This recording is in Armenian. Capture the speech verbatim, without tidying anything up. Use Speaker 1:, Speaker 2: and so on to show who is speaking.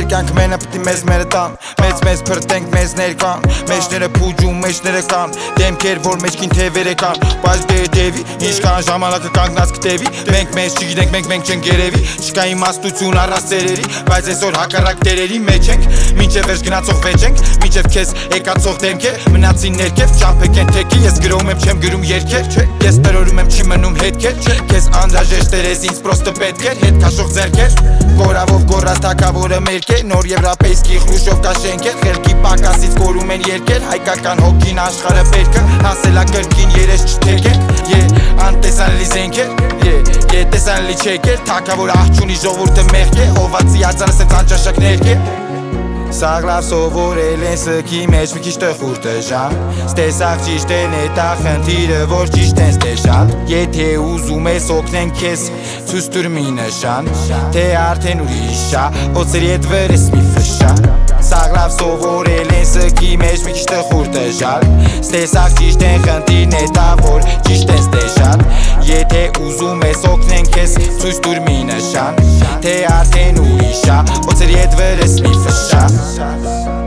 Speaker 1: մեր կյանք մենը պտի մեզ մերը տան Մեծ մեզ պրտենք մեզ ներկան Մեջները պուջում մեջները կան Դեմքեր որ մեջքին թևերը կան Բայց դե դևի Ինչքան ժամանակը կանգնած կտևի Մենք մեզ չգիտենք մենք մենք չենք երևի Չկա իմաստություն առած ծերերի Բայց այսօր հակառակ դերերի մեջ ենք Մինչև վերջ գնացող վեճ ենք Մինչև քեզ եկածող դեմքեր Մնացին ներքև ճամփեք են թեքի Ես գրում եմ չեմ գրում երգեր Ես տրորում եմ չի մնում հետքեր Քեզ անհրաժեշտ էր ես ինձ պրոստը պետք էր Հետ քաշող ձեռքեր Գորավով գորած թակավորը մերք է Նոր եվրապեյսկի խրուշովկա շենքեր Խելքի պակասից կորում են երկեր Հայկական հոգին աշխարհը պետք է Հասելա կրկին երես չթեքենք Ե անտեսանելի զենքեր Ե ետեսանելի չեկեր Թակավոր աղջունի ժողովուրդը մեղք է Հովացի ածանս է ծանճաշակներ է Սաղլավ սովորել են սքի մեջ մի քիչ տխուր տժան Ստեսաղ ճիշտ են էտա խնդիրը որ ճիշտ են ստեշան Եթե ուզում ես օգնեն քեզ ցույց տուր մի նշան Թե արդեն ուրիշ ա օծերի հետ վրես մի ֆշա Սաղլավ սովորել են սքի մեջ մի քիչ տխուր տժան Ստեսաղ ճիշտ են խնդիրն էտա որ ճիշտ են ստեշան Եթե ուզում ես օգնեն քեզ ցույց տուր մի նշան Թե արդեն ուրիշ ա օծերի հետ վրես մի ֆշա